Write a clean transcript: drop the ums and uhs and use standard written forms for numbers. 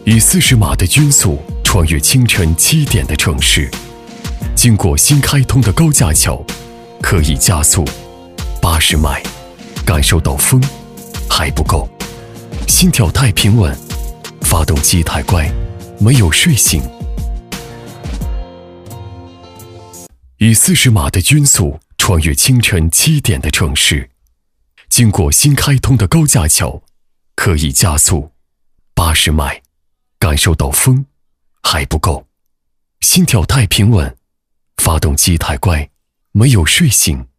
以40码的均速穿越清晨7点的城市，经过新开通的高架桥，可以加速80迈，感受到风还不够，心跳太平稳，发动机太乖，没有睡醒。以40码的均速穿越清晨7点的城市，经过新开通的高架桥，可以加速80迈，感受到风还不够，心跳太平稳，发动机太乖，没有睡醒。